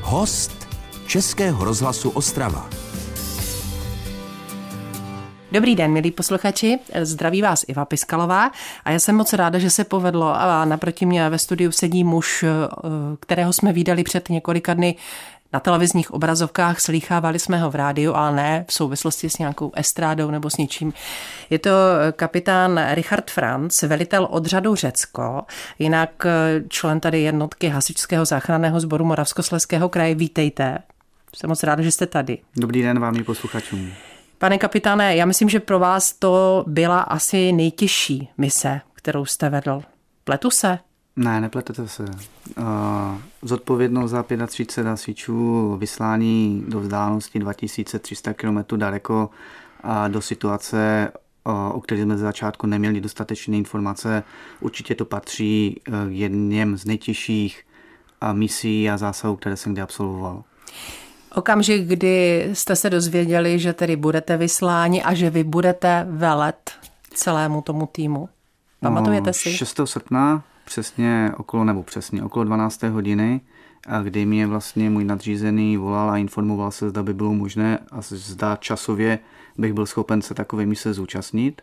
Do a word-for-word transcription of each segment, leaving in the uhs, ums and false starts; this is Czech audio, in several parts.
Host Českého rozhlasu Ostrava. Dobrý den, milí posluchači, zdraví vás Iva Piskalová a já jsem moc ráda, že se povedlo a naproti mě ve studiu sedí muž, kterého jsme vídali před několika dny na televizních obrazovkách, slýchávali jsme ho v rádiu, ale ne v souvislosti s nějakou estrádou nebo s ničím. Je to kapitán Richard Franc, velitel odřadu Řecko, jinak člen tady jednotky Hasičského záchranného sboru Moravskoslezského kraje. Vítejte. Jsem moc ráda, že jste tady. Dobrý den vám i posluchačům. Pane kapitáne, já myslím, že pro vás to byla asi nejtěžší mise, kterou jste vedl. Pletu se? Ne, nepletete se. Zodpovědnost za třicet pět hasičů, vyslání do vzdálenosti dva tisíce tři sta kilometrů daleko a do situace, o které jsme ze začátku neměli dostatečné informace, určitě to patří k jedním z nejtěžších misí a zásahů, které jsem kdy absolvoval. Okamžik, kdy jste se dozvěděli, že tedy budete vysláni a že vy budete velet celému tomu týmu. Pamatujete si? šestého srpna, přesně okolo, nebo přesně okolo dvanácté hodiny, kdy mě vlastně můj nadřízený volal a informoval se, zda by bylo možné a zda časově bych byl schopen se takové mise zúčastnit.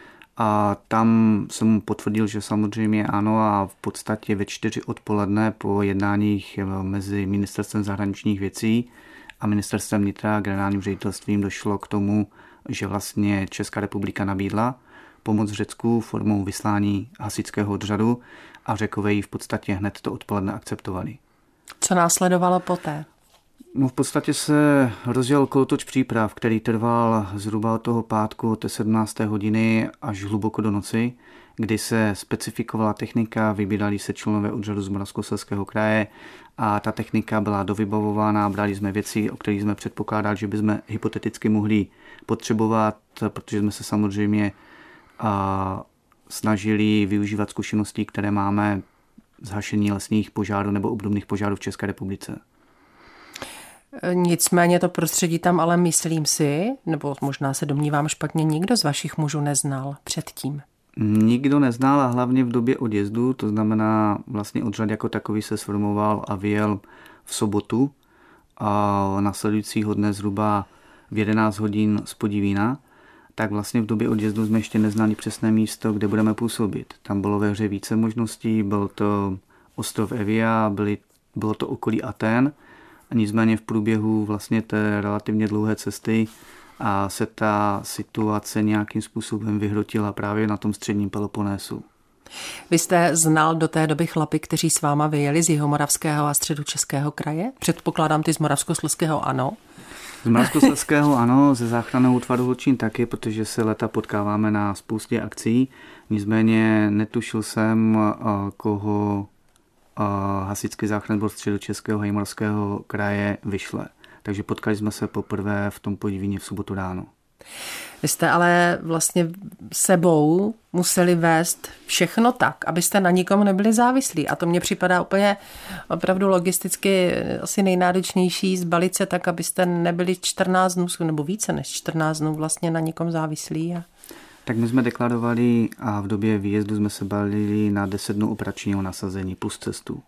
A tam jsem mu potvrdil, že samozřejmě ano, a v podstatě ve čtyři odpoledne po jednáních mezi ministerstvem zahraničních věcí a ministerstvem vnitra a generálním ředitelstvím došlo k tomu, že vlastně Česká republika nabídla pomoc Řecku formou vyslání hasičského odřadu a Řekové ji v podstatě hned to odpoledne akceptovali. Co následovalo poté? No v podstatě se rozjel kolotoč příprav, který trval zhruba od toho pátku od té sedmnácté hodiny až hluboko do noci, kdy se specifikovala technika, vybírali se členové odřadu z Moravskoslezského kraje a ta technika byla dovybavována, brali jsme věci, o kterých jsme předpokládali, že bychom hypoteticky mohli potřebovat, protože jsme se samozřejmě a, snažili využívat zkušeností, které máme z hašení lesních požárů nebo obdobných požárů v České republice. Nicméně to prostředí tam, ale myslím si, nebo možná se domnívám špatně, nikdo z vašich mužů neznal předtím. Nikdo neznal a hlavně v době odjezdu, to znamená vlastně odřad jako takový se sformoval a vyjel v sobotu a následujícího dne zhruba v jedenáct hodin z Podivína, tak vlastně v době odjezdu jsme ještě neznali přesné místo, kde budeme působit. Tam bylo ve hře více možností, byl to ostrov Evia, byly, bylo to okolí Aten. A nicméně v průběhu vlastně té relativně dlouhé cesty a se ta situace nějakým způsobem vyhrotila právě na tom středním Peloponésu. Vy jste znal do té doby chlapy, kteří s váma vyjeli z Jihomoravského a Středočeského kraje? Předpokládám ty z Moravskoslezského, ano? Z Moravskoslezského ano, ze záchranného útvaru Hlučín taky, protože se leta potkáváme na spoustě akcí. Nicméně netušil jsem, koho Hasičský záchranný sbor Středočeského a Jihomoravského kraje vyšle. Takže potkali jsme se poprvé v tom Podivíně v sobotu ráno. Vy jste ale vlastně sebou museli vést všechno tak, abyste na nikom nebyli závislí. A to mně připadá úplně opravdu logisticky asi nejnáročnější, zbalit se tak, abyste nebyli čtrnáct dnů, nebo více než čtrnáct dnů vlastně na nikom závislí. A... Tak my jsme deklarovali a v době výjezdu jsme se balili na deset dnů operačního nasazení plus cestu.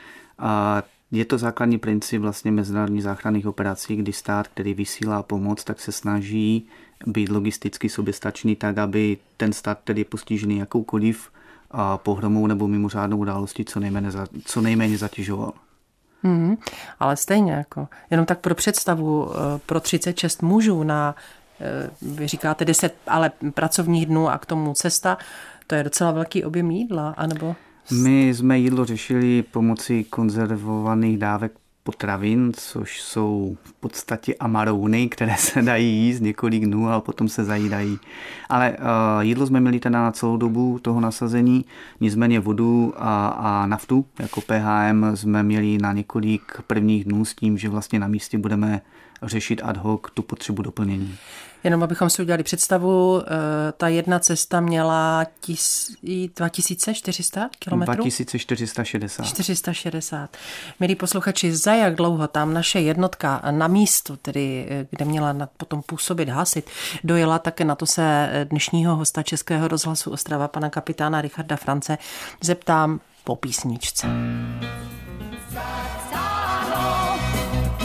A je to základní princip vlastně mezinárodních záchranných operací, kdy stát, který vysílá pomoc, tak se snaží být logisticky soběstačný tak, aby ten stát, který je postižený jakoukoliv pohromou nebo mimořádnou událostí, co nejméně, co nejméně zatěžoval. Hmm, ale stejně jako, jenom tak pro představu, pro třicet šest mužů na, vy říkáte deset, ale pracovních dnů a k tomu cesta, to je docela velký objem jídla, anebo... My jsme jídlo řešili pomocí konzervovaných dávek potravin, což jsou v podstatě amarouny, které se dají jíst několik dnů, ale potom se zajídají. Ale uh, jídlo jsme měli teda na celou dobu toho nasazení, nicméně vodu a, a naftu jako P H M jsme měli na několik prvních dnů s tím, že vlastně na místě budeme řešit ad hoc tu potřebu doplnění. Jenom abychom si udělali představu, ta jedna cesta měla dva tisíce čtyři sta kilometrů? dva tisíce čtyři sta šedesát. čtyři sta šedesát. Milí posluchači, za jak dlouho tam naše jednotka na místu, tedy kde měla potom působit hasit, dojela, také na to se dnešního hosta Českého rozhlasu Ostrava, pana kapitána Richarda France, zeptám po písničce.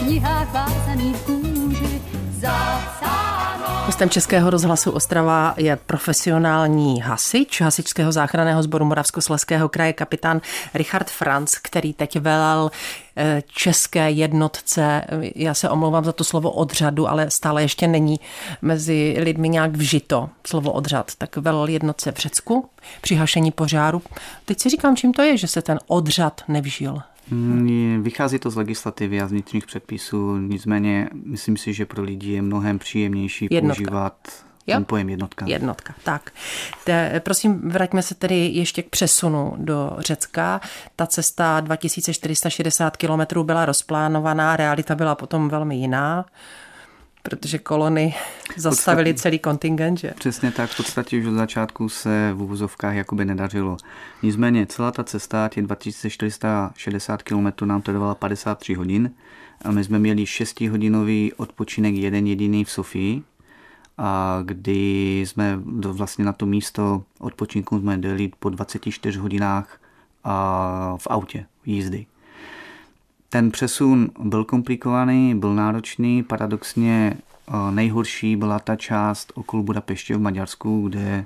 knihách vázaný v kůži zapsáno. Hostem Českého rozhlasu Ostrava je profesionální hasič Hasičského záchranného sboru Moravskoslezského kraje kapitán Richard Franc, který teď velel české jednotce, já se omlouvám za to slovo odřadu, ale stále ještě není mezi lidmi nějak vžito slovo odřad, tak velel jednotce v Řecku při hašení požáru. Teď si říkám, čím to je, že se ten odřad nevžil. Vychází to z legislativy a z vnitřních předpisů, nicméně myslím si, že pro lidi je mnohem příjemnější jednotka. používat jo? ten pojem jednotka. Jednotka, tak. Te, prosím, vraťme se tedy ještě k přesunu do Řecka. Ta cesta dva tisíce čtyři sta šedesát kilometrů byla rozplánovaná, realita byla potom velmi jiná, protože kolony zastavili celý kontingent, že? Přesně tak, v podstatě už od začátku se v uvozovkách jakoby nedařilo. Nicméně celá ta cesta, těch dva tisíce čtyři sta šedesát kilometrů, nám to trvala padesát tři hodin a my jsme měli šestihodinový odpočinek jeden jediný v Sofii, a kdy jsme vlastně na to místo odpočinku jsme jeli po dvaceti čtyřech hodinách v autě jízdy. Ten přesun byl komplikovaný, byl náročný, paradoxně nejhorší byla ta část okolo Budapeště v Maďarsku, kde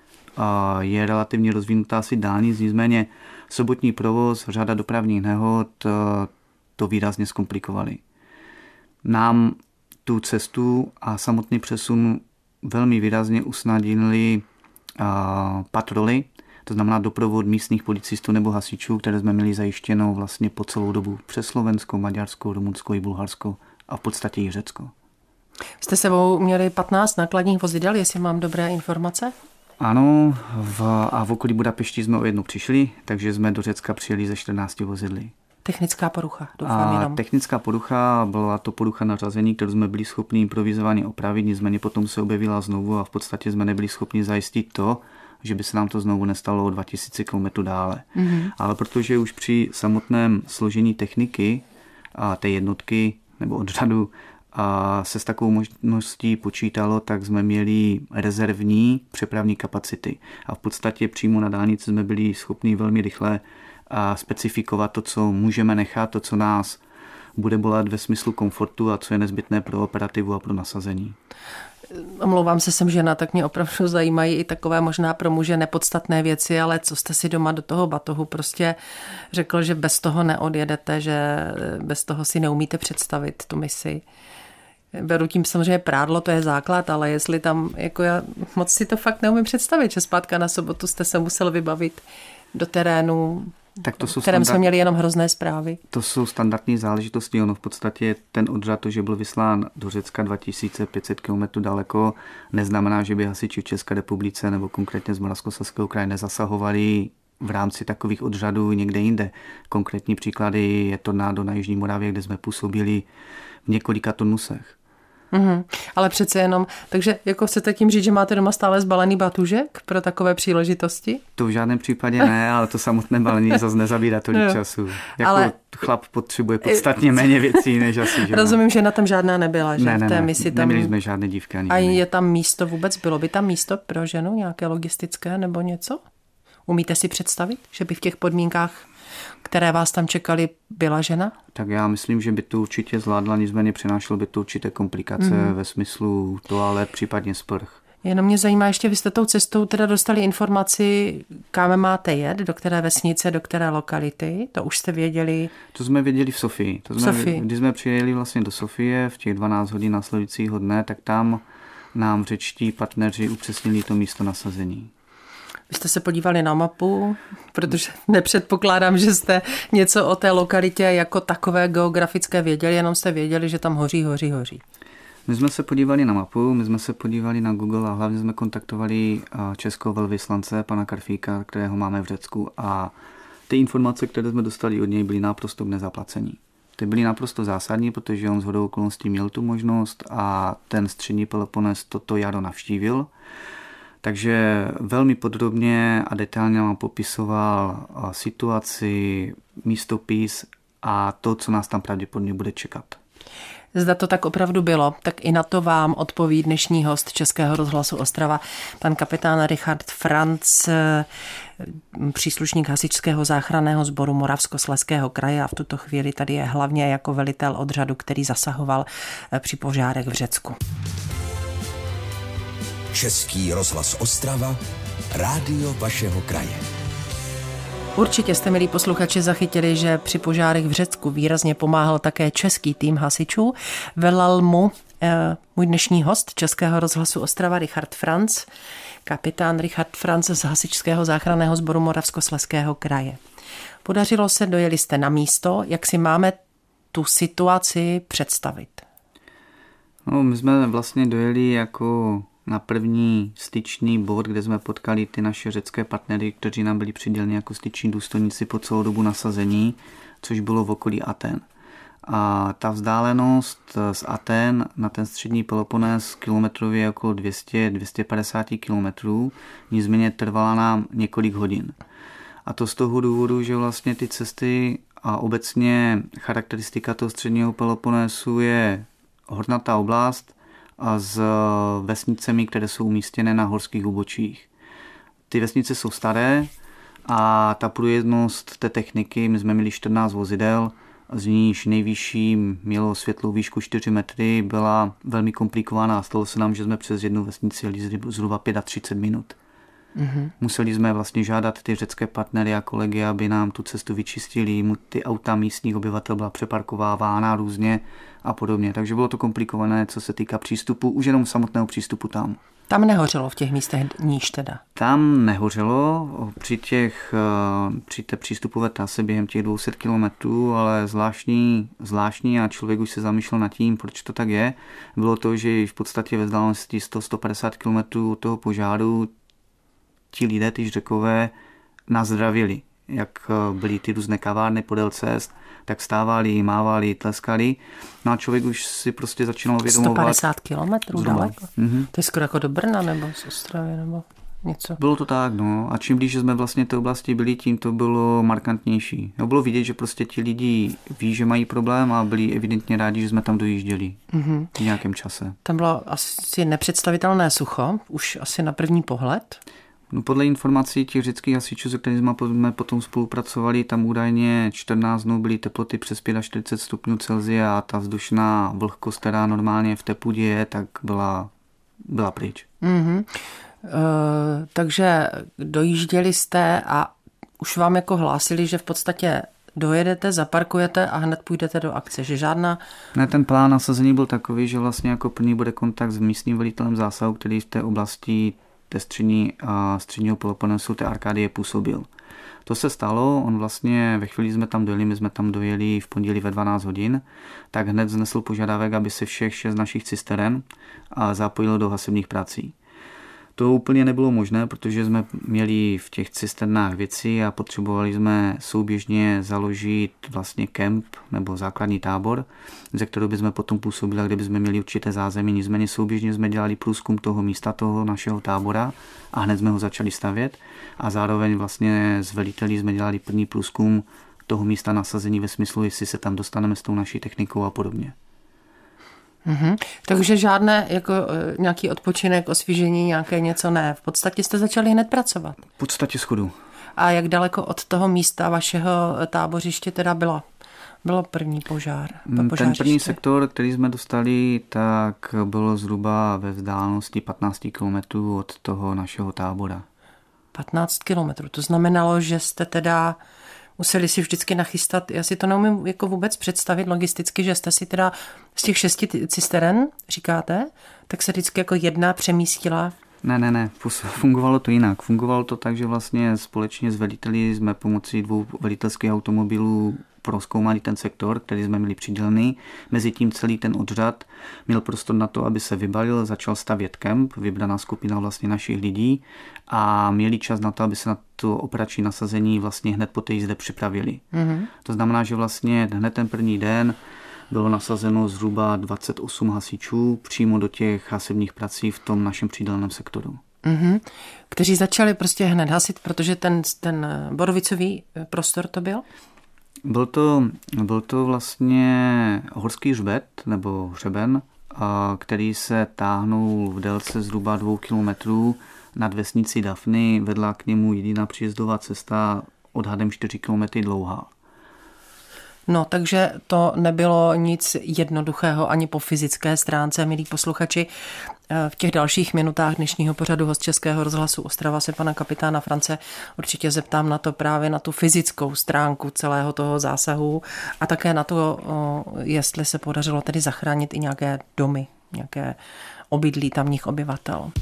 je relativně rozvinutá asi dálnic, nicméně sobotní provoz, řada dopravních nehod to výrazně zkomplikovali. Nám tu cestu a samotný přesun velmi výrazně usnadnili patroly, to znamená doprovod místních policistů nebo hasičů, které jsme měli zajištěno vlastně po celou dobu přes Slovensko, Maďarsko, Rumunsko i Bulharsko a v podstatě i Řecko. Jste sebou měli patnáct nákladních vozidel, jestli mám dobré informace? Ano, v, a v okolí Budapešti jsme o jednu přišli, takže jsme do Řecka přijeli ze čtrnácti vozidly. Technická porucha, doufám a jenom. Technická porucha byla to porucha na řazení, kterou jsme byli schopni improvizovaně opravit, nicméně potom se objevila znovu a v podstatě jsme nebyli schopni zajistit to, že by se nám to znovu nestalo o dva tisíce kilometrů dále. Mm-hmm. Ale protože už při samotném složení techniky a té jednotky nebo odřadu a se s takovou možností počítalo, tak jsme měli rezervní přepravní kapacity. A v podstatě přímo na dálnici jsme byli schopni velmi rychle a specifikovat to, co můžeme nechat, to, co nás bude bolet ve smyslu komfortu a co je nezbytné pro operativu a pro nasazení. Omlouvám se, jsem žena, tak mě opravdu zajímají i takové možná pro muže nepodstatné věci, ale co jste si doma do toho batohu prostě řekl, že bez toho neodjedete, že bez toho si neumíte představit tu misi. Beru tím samozřejmě prádlo, to je základ, ale jestli tam, jako já moc si to fakt neumím představit, že zpátka na sobotu jste se musel vybavit do terénu, tak to jsou kterém standard... jsme měli jenom hrozné zprávy. To jsou standardní záležitosti. Ono v podstatě ten odřad, to, že byl vyslán do Řecka dva tisíce pět set kilometrů daleko, neznamená, že by hasiči v České republice nebo konkrétně z Moravskoslezského kraje nezasahovali v rámci takových odřadů někde jinde. Konkrétní příklady je tornádo na Jižní Moravě, kde jsme působili v několika turnusech. Mm-hmm. Ale přece jenom, takže jako chcete tím říct, že máte doma stále zbalený batužek pro takové příležitosti? To v žádném případě ne, ale to samotné balení zase nezabírá tolik času. Jako ale... chlap potřebuje podstatně méně věcí, než asi žena. Rozumím, že na tam žádná nebyla, že ne, ne, v té ne, misi tam... neměli jsme žádné dívky ani. A je tam místo vůbec, bylo by tam místo pro ženu, nějaké logistické nebo něco? Umíte si představit, že by v těch podmínkách, které vás tam čekali, byla žena? Tak já myslím, že by to určitě zvládla, nicméně přinášelo by to určité komplikace mm. ve smyslu toalet, případně sprch. Jenom mě zajímá, ještě vy jste tou cestou teda dostali informaci, kam máte jet, do které vesnice, do které lokality, to už jste věděli? To jsme věděli v Sofii. To jsme, Sofii. Když jsme přijeli vlastně do Sofie v těch dvanáct hodin následujícího dne, tak tam nám řečtí partneři upřesnili to místo nasazení. Vy jste se podívali na mapu, protože nepředpokládám, že jste něco o té lokalitě jako takové geografické věděli, jenom jste věděli, že tam hoří, hoří, hoří. My jsme se podívali na mapu, my jsme se podívali na Google a hlavně jsme kontaktovali českého velvyslance, pana Karfíka, kterého máme v Řecku, a ty informace, které jsme dostali od něj, byly naprosto k nezaplacení. Ty byly naprosto zásadní, protože on shodou okolností měl tu možnost a ten střední Peloponés toto jaro navštívil. Takže velmi podrobně a detailně nám popisoval situaci, místopis a to, co nás tam pravděpodobně bude čekat. Zda to tak opravdu bylo, tak i na to vám odpoví dnešní host Českého rozhlasu Ostrava, pan kapitán Richard Franc, příslušník hasičského záchranného sboru Moravskoslezského kraje a v tuto chvíli tady je hlavně jako velitel odřadu, který zasahoval při požárech v Řecku. Český rozhlas Ostrava, rádio vašeho kraje. Určitě jste, milí posluchači, zachytili, že při požárech v Řecku výrazně pomáhal také český tým hasičů. Velel mu eh, můj dnešní host Českého rozhlasu Ostrava Richard Franc, kapitán Richard Franc z hasičského záchranného sboru Moravskoslezského kraje. Podařilo se, dojeli jste na místo, jak si máme tu situaci představit? No, my jsme vlastně dojeli jako na první styčný bod, kde jsme potkali ty naše řecké partnery, kteří nám byli přiděleni jako styční důstojníci po celou dobu nasazení, což bylo v okolí Aten. A ta vzdálenost z Aten na ten střední Peloponés kilometrově okolo dvě stě až dvě stě padesát kilometrů, nicméně trvala nám několik hodin. A to z toho důvodu, že vlastně ty cesty a obecně charakteristika toho středního Peloponésu je hornatá oblast a s vesnicemi, které jsou umístěné na horských úbočích. Ty vesnice jsou staré a ta průjezdnost té techniky, my jsme měli čtrnáct vozidel, z níž nejvyšší mělo světlou výšku čtyři metry, byla velmi komplikovaná a stalo se nám, že jsme přes jednu vesnici jeli zhruba třicet pět minut. Mm-hmm. Museli jsme vlastně žádat ty řecké partnery a kolegy, aby nám tu cestu vyčistili, ty auta místních obyvatel byla přeparkovávána různě a podobně. Takže bylo to komplikované, co se týká přístupu, už jenom samotného přístupu tam. Tam nehořelo v těch místech níž teda? Tam nehořelo při, těch, při té přístupové trase během těch dvě stě kilometrů, ale zvláštní, zvláštní a člověk už se zamýšlel nad tím, proč to tak je. Bylo to, že v podstatě ve vzdálenosti sto až sto padesát kilometrů od toho požáru ti lidé, ty Řekové, nás zdravili. Jak byly ty různé kavárny podél cest, tak vstávali, mávali, tleskali. No a člověk už si prostě začínal uvědomovat. sto padesát kilometrů daleko? Mm-hmm. To je skoro jako do Brna nebo z Ostravy nebo něco? Bylo to tak, no. A čím blíž jsme vlastně té oblasti byli, tím to bylo markantnější. No, bylo vidět, že prostě ti lidi ví, že mají problém a byli evidentně rádi, že jsme tam dojížděli mm-hmm. v nějakém čase. Tam bylo asi nepředstavitelné sucho, už asi na první pohled. No, podle informací těch řeckých hasičů, se kterými jsme potom spolupracovali, tam údajně čtrnáct dnů byly teploty přes čtyřicet pět stupňů Celsia a ta vzdušná vlhkost, která normálně v té půdě je, tak byla, byla pryč. Mm-hmm. Uh, takže dojížděli jste a už vám jako hlásili, že v podstatě dojedete, zaparkujete a hned půjdete do akce, že žádná... Ne, ten plán nasazení byl takový, že vlastně jako první bude kontakt s místním velitelem zásahu, který v té oblasti té střední a středního Peloponésu, té Arkádie působil. To se stalo, on vlastně ve chvíli jsme tam dojeli, my jsme tam dojeli v pondělí ve dvanáct hodin, tak hned vznesl požadavek, aby se všech šest našich cisteren zapojilo do hasebních prací. To úplně nebylo možné, protože jsme měli v těch cisternách věci a potřebovali jsme souběžně založit vlastně kemp nebo základní tábor, ze kterého bychom potom působili, kde bychom měli určité zázemí. Nicméně souběžně jsme dělali průzkum toho místa, toho našeho tábora a hned jsme ho začali stavět a zároveň vlastně s veliteli jsme dělali první průzkum toho místa nasazení ve smyslu, jestli se tam dostaneme s tou naší technikou a podobně. Mm-hmm. Takže žádné jako nějaký odpočinek, osvížení, nějaké něco ne. V podstatě jste začali hned pracovat. V podstatě schodu. A jak daleko od toho místa vašeho tábořiště teda bylo? Bylo první požár? Ten první sektor, který jsme dostali, tak bylo zhruba ve vzdálenosti patnáct kilometrů od toho našeho tábora. patnáct kilometrů, to znamenalo, že jste teda museli si vždycky nachystat, já si to neumím jako vůbec představit logisticky, že jste si teda z těch šesti cisteren, říkáte, tak se vždycky jako jedna přemístila. Ne, ne, ne, fungovalo to jinak. Fungovalo to tak, že vlastně společně s veliteli jsme pomocí dvou velitelských automobilů prozkoumali ten sektor, který jsme měli přidělený. Mezitím celý ten odřad měl prostor na to, aby se vybalil, začal stavět kemp, vybraná skupina vlastně našich lidí a měli čas na to, aby se na to operační nasazení vlastně hned po té jízde připravili. Mm-hmm. To znamená, že vlastně hned ten první den bylo nasazeno zhruba dvacet osm hasičů přímo do těch hasebních prací v tom našem příděleném sektoru. Mm-hmm. Kteří začali prostě hned hasit, protože ten, ten borovicový prostor to byl? Byl to, byl to vlastně horský hřbet nebo hřeben, který se táhnul v délce zhruba dvou kilometrů nad vesnicí Dafny. Vedla k němu jediná příjezdová cesta odhadem čtyři kilometry dlouhá. No, takže to nebylo nic jednoduchého ani po fyzické stránce, milí posluchači. V těch dalších minutách dnešního pořadu Host Českého rozhlasu Ostrava se pana kapitána France určitě zeptám na to právě na tu fyzickou stránku celého toho zásahu a také na to, jestli se podařilo tedy zachránit i nějaké domy, nějaké obydlí tamních obyvatel.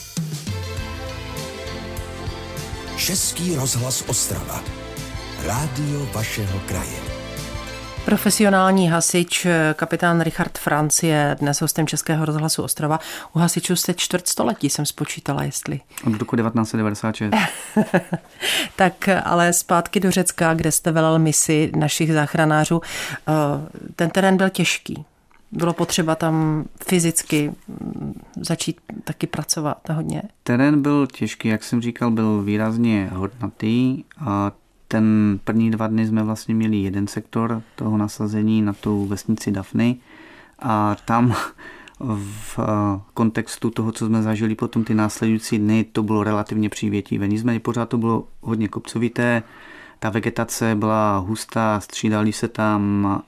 Český rozhlas Ostrava. Rádio vašeho kraje. Profesionální hasič, kapitán Richard France je dnes hostem Českého rozhlasu Ostrava. U hasičů jste čtvrtstoletí, jsem spočítala, jestli. Od roku devatenáct set devadesát šest. Tak ale zpátky do Řecka, kde jste velel misi našich záchranářů. Ten terén byl těžký. Bylo potřeba tam fyzicky začít taky pracovat hodně. Terén byl těžký, jak jsem říkal, byl výrazně hodnatý. A ten první dva dny jsme vlastně měli jeden sektor toho nasazení na tu vesnici Dafny a tam v kontextu toho, co jsme zažili potom ty následující dny, to bylo relativně přívětivé. Nicméně pořád to bylo hodně kopcovité, ta vegetace byla hustá, střídali se tam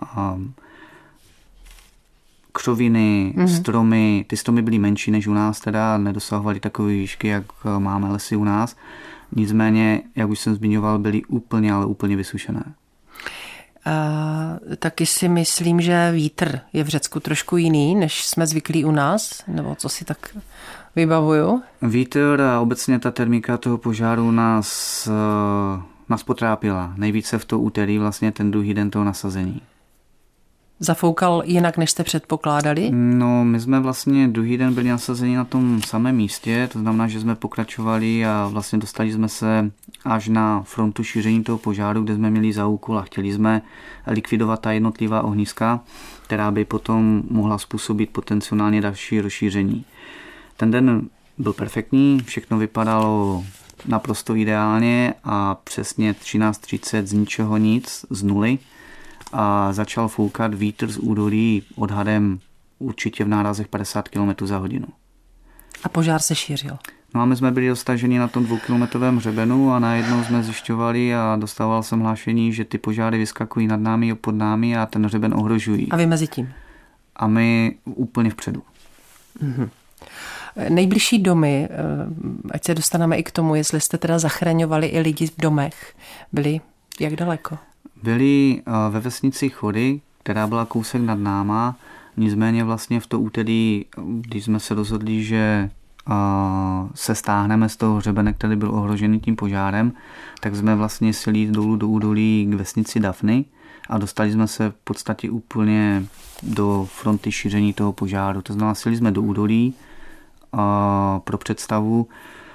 křoviny, mm-hmm. stromy, ty stromy byly menší než u nás, teda nedosahovaly takové výšky, jak máme lesy u nás. Nicméně, jak už jsem zmiňoval, byly úplně, ale úplně vysušené. Uh, taky si myslím, že vítr je v Řecku trošku jiný, než jsme zvyklí u nás, nebo co si tak vybavuju? Vítr a obecně ta termika toho požáru nás, uh, nás potrápila. Nejvíce v to úterý, vlastně ten druhý den toho nasazení. Zafoukal jinak, než jste předpokládali? No, my jsme vlastně druhý den byli nasazeni na tom samém místě, to znamená, že jsme pokračovali a vlastně dostali jsme se až na frontu šíření toho požáru, kde jsme měli za úkol a chtěli jsme likvidovat ta jednotlivá ohniska, která by potom mohla způsobit potenciálně další rozšíření. Ten den byl perfektní, všechno vypadalo naprosto ideálně a přesně třináct třicet z ničeho nic, z nuly, a začal foukat vítr z údolí odhadem určitě v nárazech padesát kilometrů za hodinu. A požár se šířil. No a my jsme byli dostaženi na tom dvoukilometrovém hřebenu a najednou jsme zjišťovali a dostával jsem hlášení, že ty požáry vyskakují nad námi a pod námi a ten hřeben ohrožují. A vy mezi tím? A my úplně vpředu. Mhm. Nejbližší domy, ať se dostaneme i k tomu, jestli jste teda zachraňovali i lidi v domech, byli jak daleko? Byli ve vesnici Chody, která byla kousek nad náma, nicméně vlastně v to úterý, když jsme se rozhodli, že se stáhneme z toho hřebene, který byl ohrožený tím požárem, tak jsme vlastně sjeli jít dolů do údolí k vesnici Dafny a dostali jsme se v podstatě úplně do fronty šíření toho požáru. To znamená, sjeli jsme do údolí pro představu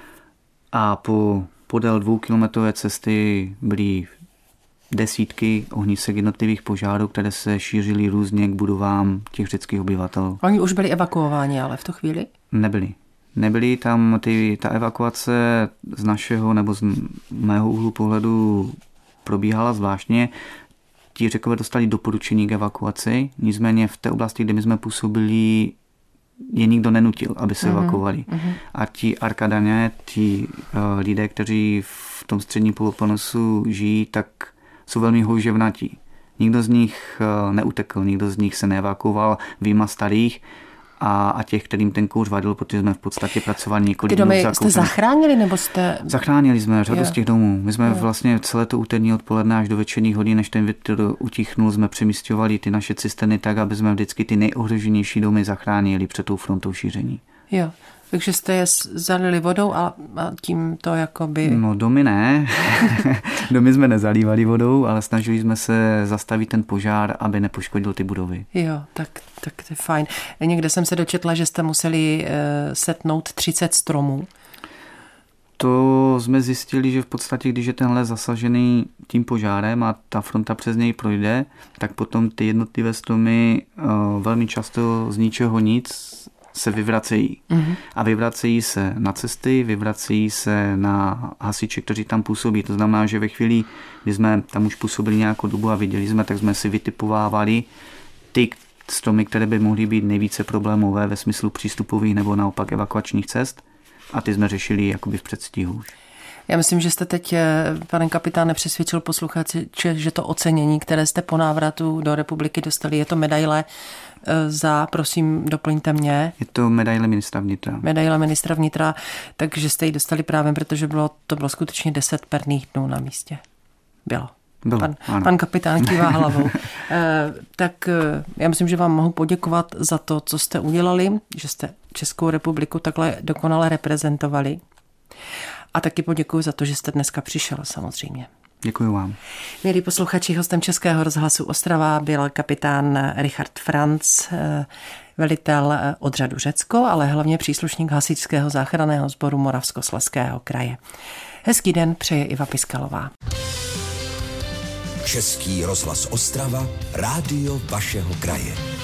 a po podél dvoukilometrové cesty byly desítky ohnisek jednotlivých požárů, které se šířily různě k budovám těch řeckých obyvatel. Oni už byli evakuováni, ale v tu chvíli? Nebyli. Nebyli tam, ty, ta evakuace z našeho nebo z mého úhlu pohledu probíhala zvláštně. Ti Řekové dostali doporučení k evakuaci, nicméně v té oblasti, kde my jsme působili, je nikdo nenutil, aby se mm-hmm. evakuovali. Mm-hmm. A ti Arkadané, ti uh, lidé, kteří v tom středním Peloponesu žijí, tak jsou velmi houževnatí. Nikdo z nich neutekl, nikdo z nich se neevakuoval, vyjma starých a, a těch, kterým ten kouř vadil, protože jsme v podstatě pracovali několik dnů. Ty domy jste zachránili, nebo jste... Zachránili jsme řadu jo. z těch domů. My jsme jo. vlastně celé to úterní odpoledne až do večerních hodin, než ten vítr utichnul, jsme přemísťovali ty naše cisterny tak, aby jsme vždycky ty nejohroženější domy zachránili před tou frontou šíření. Jo. Takže jste je zalili vodou a tím to jakoby... No domy ne. Domy jsme nezalívali vodou, ale snažili jsme se zastavit ten požár, aby nepoškodil ty budovy. Jo, tak, tak to je fajn. Někde jsem se dočetla, že jste museli setnout třicet stromů. To jsme zjistili, že v podstatě, když je ten les zasažený tím požárem a ta fronta přes něj projde, tak potom ty jednotlivé stromy velmi často z ničeho nic se vyvracejí. Mm-hmm. A vyvracejí se na cesty, vyvracejí se na hasiče, kteří tam působí. To znamená, že ve chvíli, kdy jsme tam už působili nějakou dobu a viděli jsme, tak jsme si vytipovávali ty stromy, které by mohly být nejvíce problémové ve smyslu přístupových nebo naopak evakuačních cest. A ty jsme řešili jakoby v předstihu už. Já myslím, že jste teď, pane kapitáne, přesvědčil posluchače, že to ocenění, které jste po návratu do republiky dostali, je to medaile za, prosím, doplňte mě. Je to medaile ministra vnitra. Medaile ministra vnitra, takže jste ji dostali právě, protože bylo, to bylo skutečně deset perných dnů na místě. Bylo. Bylo, pan, pan kapitán kývá hlavou. e, tak já myslím, že vám mohu poděkovat za to, co jste udělali, že jste Českou republiku takhle dokonale reprezentovali. A taky poděkuji za to, že jste dneska přišel, samozřejmě. Děkuji vám. Milí posluchači, hostem Českého rozhlasu Ostrava byl kapitán Richard Franc, velitel odřadu Řecko, ale hlavně příslušník hasičského záchranného sboru Moravskoslezského kraje. Hezký den přeje Iva Piskalová. Český rozhlas Ostrava, rádio vašeho kraje.